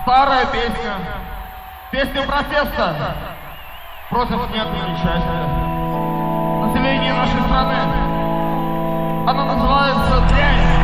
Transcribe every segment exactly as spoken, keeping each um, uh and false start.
Старая песня. Песня протеста против нету счастья. Население нашей страны. Она называется «Дрянь».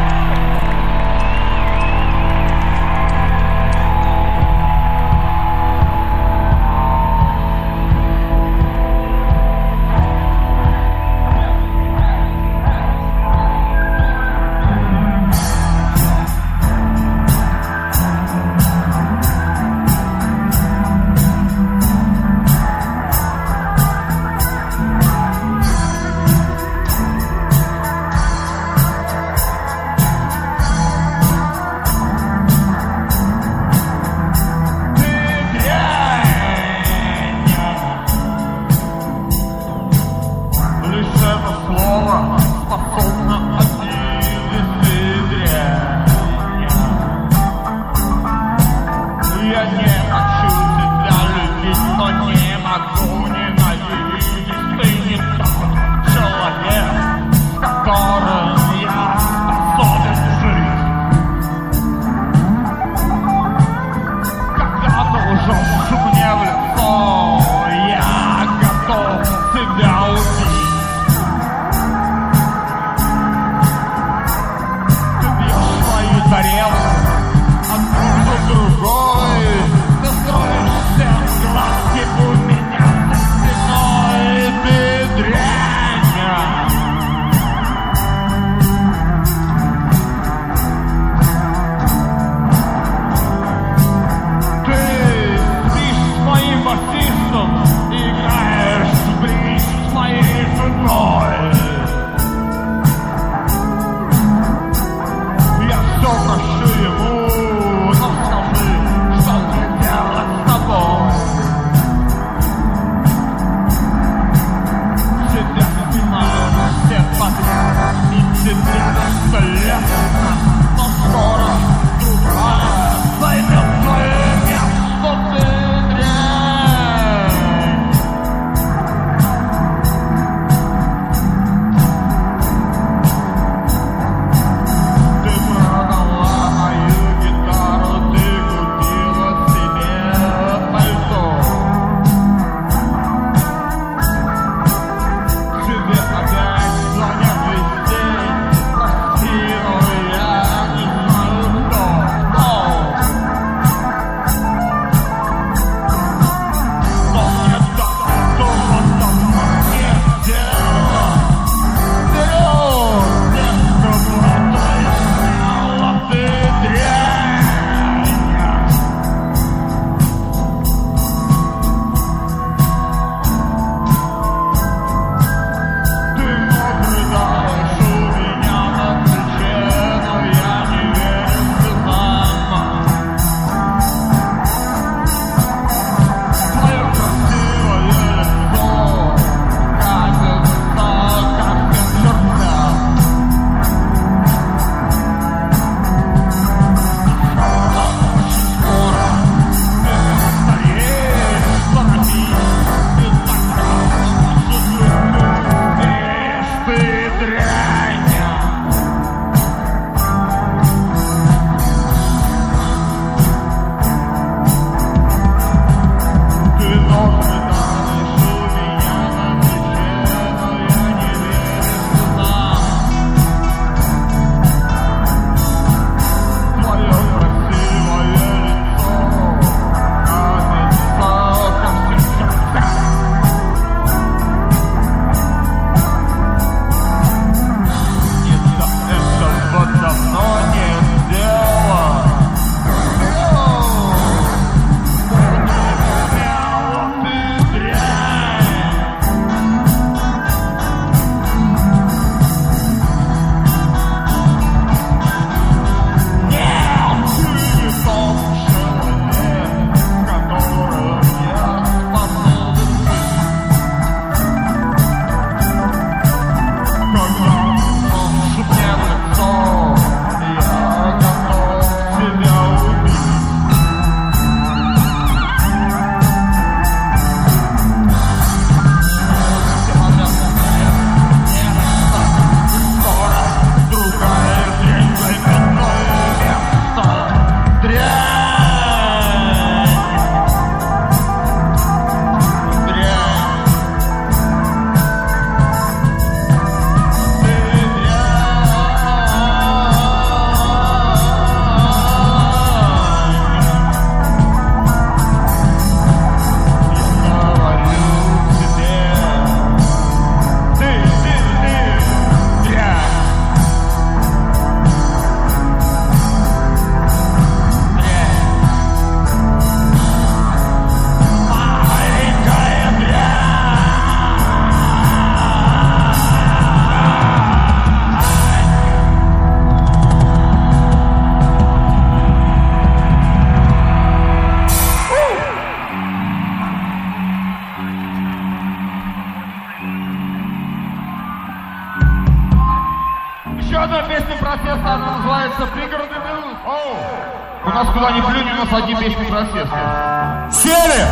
Оу! У нас куда ни плюнь, у нас одни песни протеста. Сели!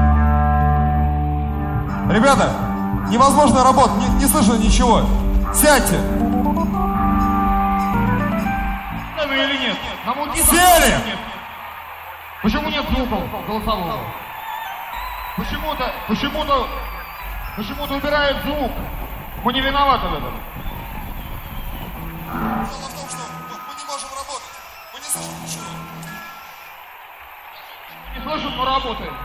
Ребята, невозможно работать, не, не слышно ничего. Сядьте! Надо или нет? Нам уйти Сели! нет. Почему нет звука голосового? Почему-то, почему-то, почему-то убирает звук. Мы не виноваты в этом. Дело в том, что мы не можем работать. Мы не слышим ничего. Не слышим, но работаем.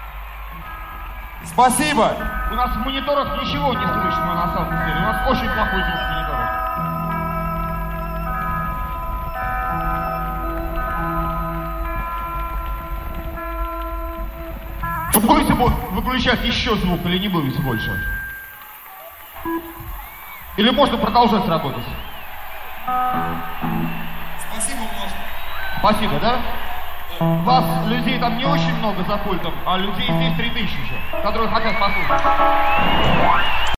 Спасибо! У нас в мониторах ничего не слышно на самом деле. У нас очень плохой звук в мониторах. Вы будете выключать еще звук или не будете больше? Или можно продолжать работать? Спасибо, можно. Спасибо, да? Вас, людей, там не очень много за пультом, а людей здесь три тысячи, которые хотят послушать.